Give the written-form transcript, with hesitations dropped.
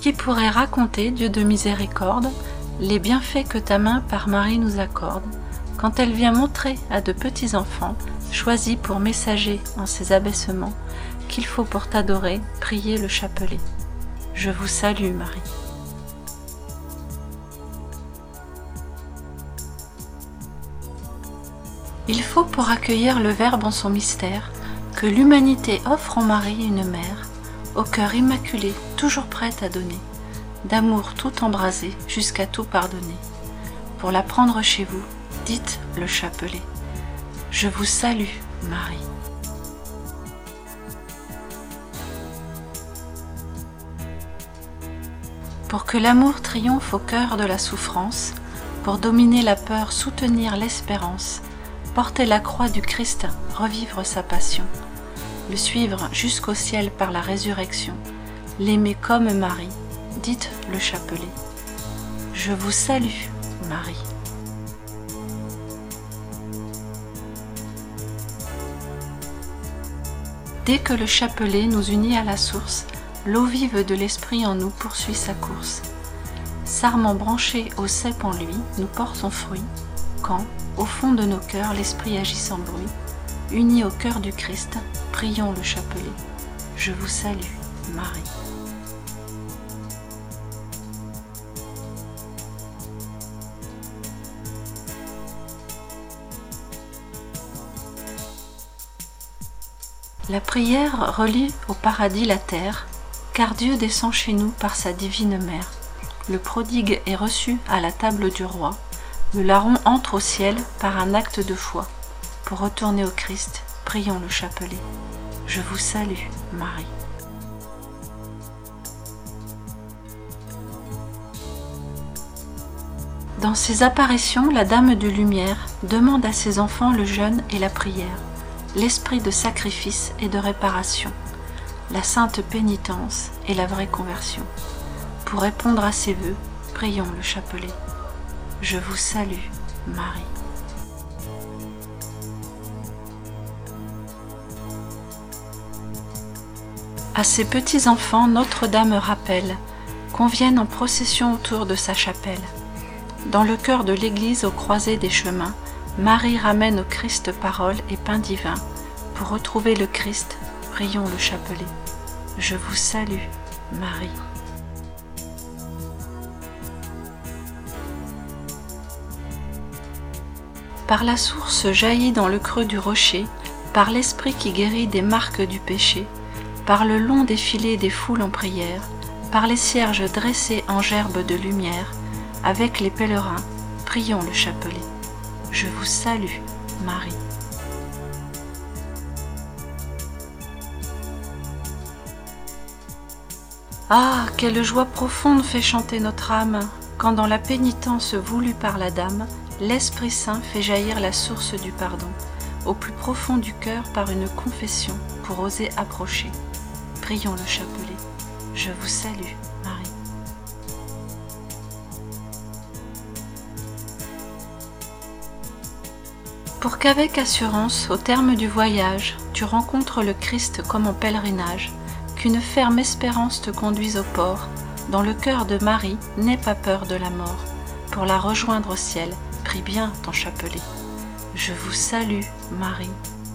Qui pourrait raconter, Dieu de miséricorde, les bienfaits que ta main par Marie nous accorde, quand elle vient montrer à de petits enfants, choisis pour messagers en ses abaissements, qu'il faut pour t'adorer prier le chapelet. Je vous salue, Marie. Il faut pour accueillir le Verbe en son mystère, que l'humanité offre en Marie une mère, au cœur immaculé, toujours prête à donner, d'amour tout embrasé jusqu'à tout pardonner. Pour la prendre chez vous, dites le chapelet. Je vous salue, Marie. Pour que l'amour triomphe au cœur de la souffrance, pour dominer la peur, soutenir l'espérance, porter la croix du Christ, revivre sa passion, le suivre jusqu'au ciel par la résurrection, l'aimer comme Marie, dites le chapelet. Je vous salue, Marie. Dès que le chapelet nous unit à la source, l'eau vive de l'esprit en nous poursuit sa course. Sarment branché au cep en lui, nous porte son fruit, quand, au fond de nos cœurs, l'esprit agit sans bruit. Unis au cœur du Christ, prions le chapelet. Je vous salue, Marie. La prière relie au paradis la terre, car Dieu descend chez nous par sa divine mère. Le prodigue est reçu à la table du roi, le larron entre au ciel par un acte de foi. Pour retourner au Christ, prions le chapelet. Je vous salue, Marie. Dans ses apparitions, la Dame de Lumière demande à ses enfants le jeûne et la prière, l'esprit de sacrifice et de réparation, la sainte pénitence et la vraie conversion. Pour répondre à ses vœux, prions le chapelet. Je vous salue, Marie. À ses petits-enfants, Notre-Dame rappelle qu'on vienne en procession autour de sa chapelle. Dans le cœur de l'Église, aux croisées des chemins, Marie ramène au Christ parole et pain divin. Pour retrouver le Christ, prions le chapelet. Je vous salue, Marie. Par la source jaillit dans le creux du rocher, par l'esprit qui guérit des marques du péché, par le long défilé des foules en prière, par les cierges dressés en gerbes de lumière, avec les pèlerins, prions le chapelet. Je vous salue, Marie. Ah, quelle joie profonde fait chanter notre âme, quand dans la pénitence voulue par la Dame, l'Esprit Saint fait jaillir la source du pardon, au plus profond du cœur par une confession, pour oser approcher. Prions le chapelet. Je vous salue, Marie. Pour qu'avec assurance, au terme du voyage, tu rencontres le Christ comme en pèlerinage, qu'une ferme espérance te conduise au port, dans le cœur de Marie, n'aie pas peur de la mort. Pour la rejoindre au ciel, prie bien ton chapelet. Je vous salue, Marie.